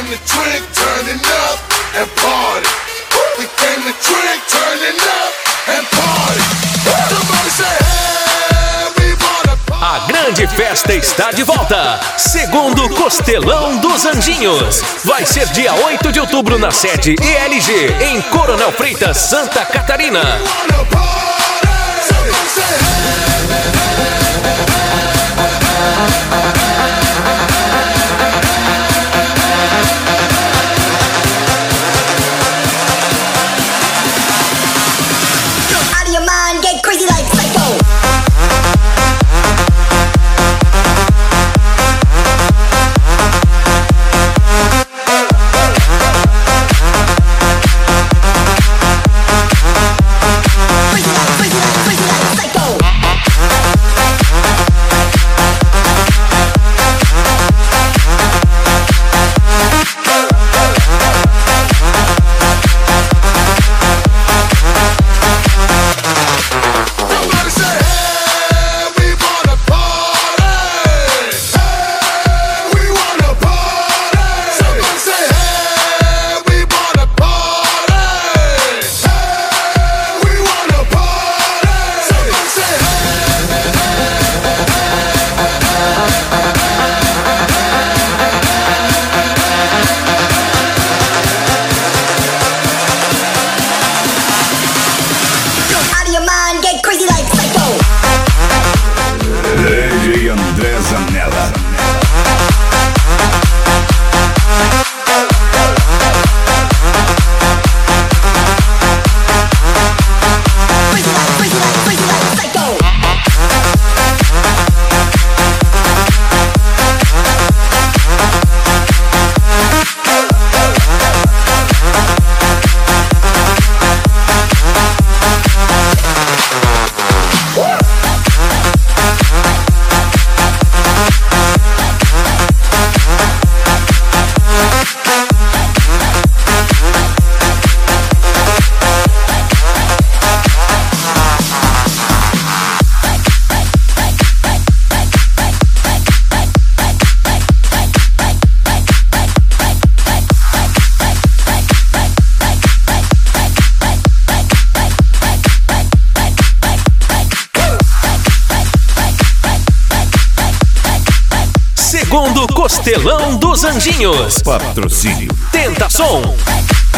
to drink, turn it up and party. We came to drink, turn it up and party. Somebody say, hey, we wanna party. A grande festa está de volta. Segundo Costelão dos Anjinhos. Vai ser dia 8 de outubro na sede ELG, em Coronel Freitas, Santa Catarina. Segundo Costelão dos Anjinhos. Patrocínio Tenta Som.